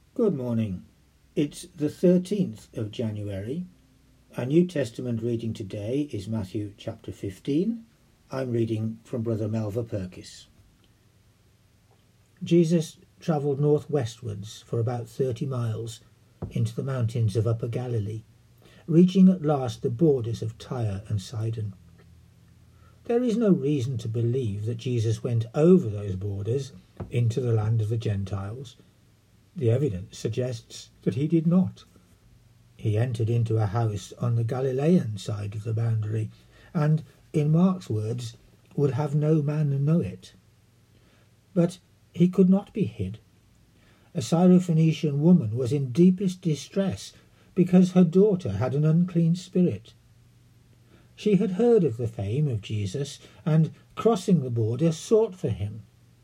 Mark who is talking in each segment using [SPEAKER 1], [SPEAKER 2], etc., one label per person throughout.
[SPEAKER 1] Good morning. It's the 13th of January. Our New Testament reading today is Matthew chapter 15. I'm reading from Brother Melva Purkis. Jesus travelled northwestwards for about 30 miles into the mountains of Upper Galilee, reaching at last the borders of Tyre and Sidon. There is no reason to believe that Jesus went over those borders into the land of the Gentiles. The evidence suggests that he did not. He entered into a house on the Galilean side of the boundary, and, in Mark's words, would have no man know it. But he could not be hid. A Syrophoenician woman was in deepest distress because her daughter had an unclean spirit. She had heard of the fame of Jesus and, crossing the border, sought for him.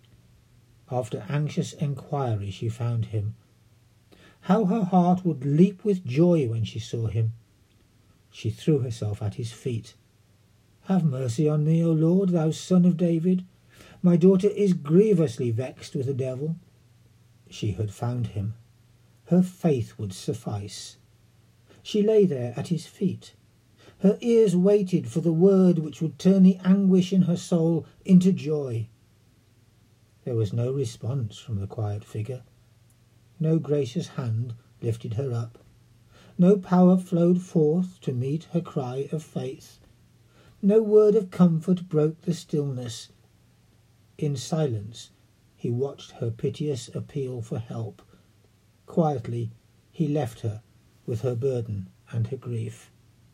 [SPEAKER 1] After anxious enquiry she found him. How her heart would leap with joy when she saw him! She threw herself at his feet. "Have mercy on me, O Lord, thou Son of David. My daughter is grievously vexed with the devil." She had found him. Her faith would suffice. She lay there at his feet. Her ears waited for the word which would turn the anguish in her soul into joy. There was no response from the quiet figure. No gracious hand lifted her up. No power flowed forth to meet her cry of faith. No word of comfort broke the stillness. In silence he watched her piteous appeal for help. Quietly he left her with her burden and her grief.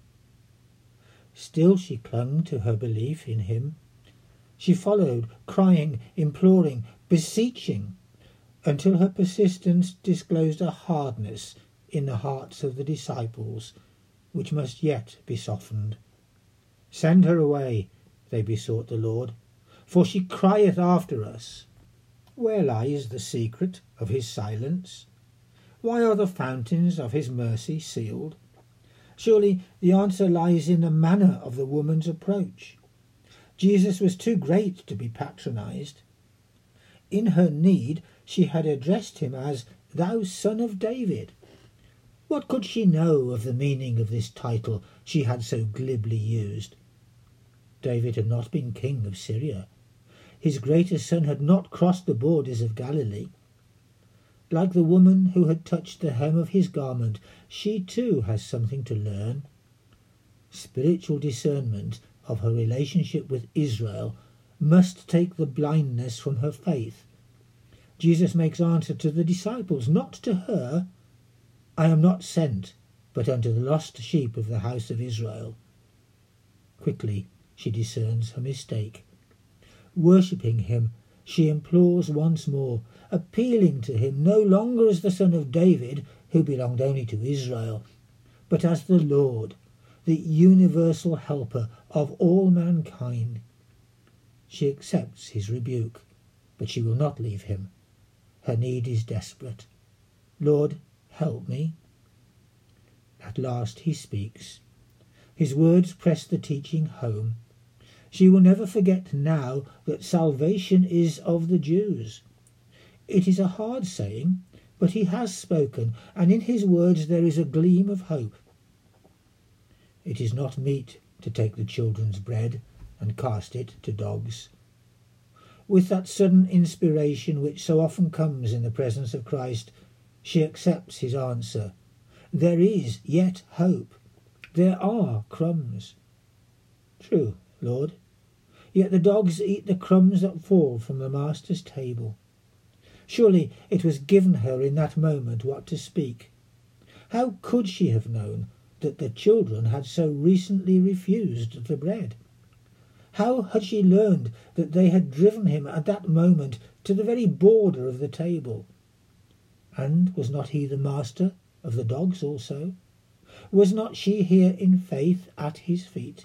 [SPEAKER 1] Still she clung to her belief in him. She followed, crying, imploring, beseeching, until her persistence disclosed a hardness in the hearts of the disciples which must yet be softened. "Send her away," they besought the Lord, "for she crieth after us." Where lies the secret of his silence? Why are the fountains of his mercy sealed? Surely the answer lies in the manner of the woman's approach. Jesus was too great to be patronized. In her need she had addressed him as "Thou Son of David." What could she know of the meaning of this title she had so glibly used? David had not been king of Syria. His greatest son had not crossed the borders of Galilee. Like the woman who had touched the hem of his garment, she too has something to learn. Spiritual discernment of her relationship with Israel must take the blindness from her faith. Jesus makes answer to the disciples, not to her. "I am not sent, but unto the lost sheep of the house of Israel." Quickly she discerns her mistake. Worshipping him, she implores once more, appealing to him no longer as the Son of David, who belonged only to Israel, but as the Lord, the universal helper of all mankind. She accepts his rebuke, but she will not leave him. Her need is desperate. "Lord, help me." At last he speaks. His words press the teaching home. She will never forget now that salvation is of the Jews. It is a hard saying, but he has spoken, and in his words there is a gleam of hope. It is not meet to take the children's bread and cast it to dogs. With that sudden inspiration which so often comes in the presence of Christ, she accepts his answer. There is yet hope. There are crumbs. True, Lord, yet the dogs eat the crumbs that fall from the Master's table. Surely it was given her in that moment what to speak. How could she have known that the children had so recently refused the bread? How had she learned that they had driven him at that moment to the very border of the table? And was not he the master of the dogs also? Was not she here in faith at his feet?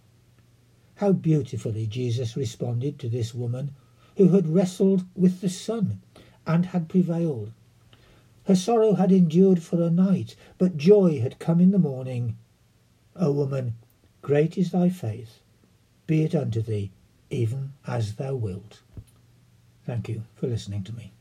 [SPEAKER 1] How beautifully Jesus responded to this woman who had wrestled with the sun and had prevailed. Her sorrow had endured for a night, but joy had come in the morning. "O woman, great is thy faith. Be it unto thee, even as thou wilt." Thank you for listening to me.